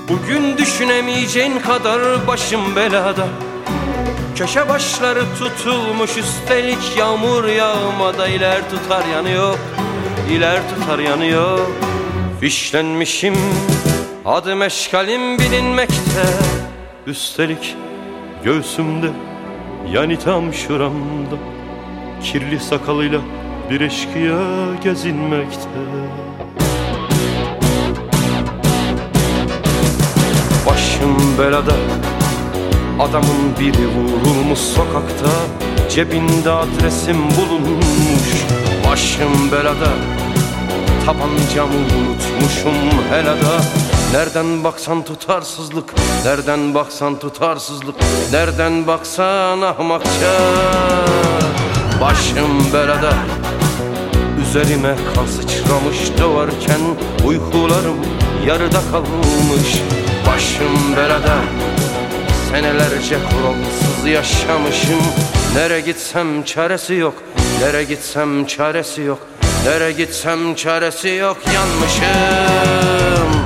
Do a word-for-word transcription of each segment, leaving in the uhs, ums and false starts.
Bugün düşünemeyeceğin kadar başım belada. Köşe başları tutulmuş, üstelik yağmur yağmada. İler tutar yanıyor, iler tutar yanıyor. Fişlenmişim, adım eşkalim bilinmekte. Üstelik göğsümde, yani tam şuramda, kirli sakalıyla bir eşkıya gezinmekte. Başım belada, adamın biri vurulmuş sokakta. Cebinde adresim bulunmuş. Başım belada, tabancamı unutmuşum helada. Nereden baksan tutarsızlık, nereden baksan tutarsızlık, nereden baksan ahmakça. Başım belada, üzerime kan sıçramış doğarken uykularım yarıda kalmış. Başım belada, senelerce kuralsız yaşamışım. Nere gitsem çaresi yok, nere gitsem çaresi yok, nere gitsem çaresi yok, yanmışım.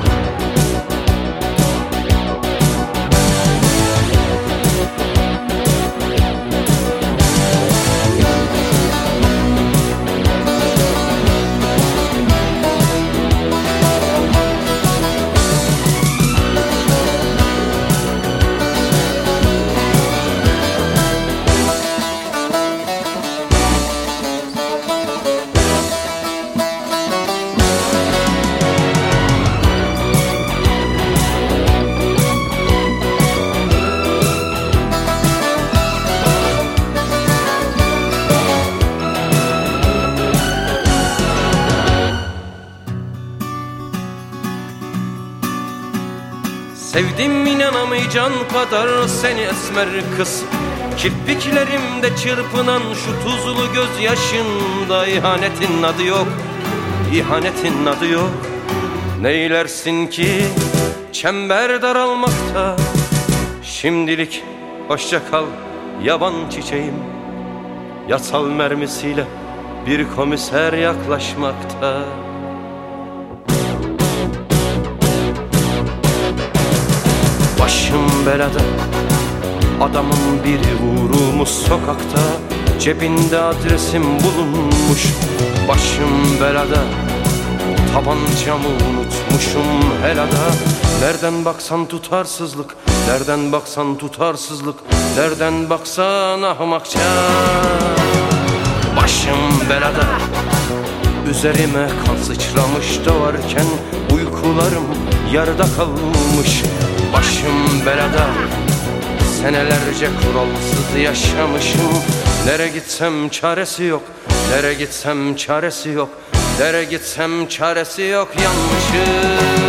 Sevdim inanamayacağın kadar seni esmer kız. Kirpiklerimde çırpınan şu tuzlu gözyaşında. İhanetin adı yok, ihanetin adı yok. Neylersin ki çember daralmakta. Şimdilik hoşça kal yaban çiçeğim. Yasal mermisiyle bir komiser yaklaşmakta. Başım belada, adamın biri vurulmuş sokakta. Cebinde adresim bulunmuş. Başım belada, tabancamı unutmuşum helada. Nereden baksan tutarsızlık, nereden baksan tutarsızlık, nereden baksan ahmakça. Başım belada, üzerime kan sıçramış doğarken uykularım yarıda kalmış. Başım belada, senelerce kuralsız yaşamışım. Nere gitsem çaresi yok, nere gitsem çaresi yok, nere gitsem çaresi yok, yanmışım.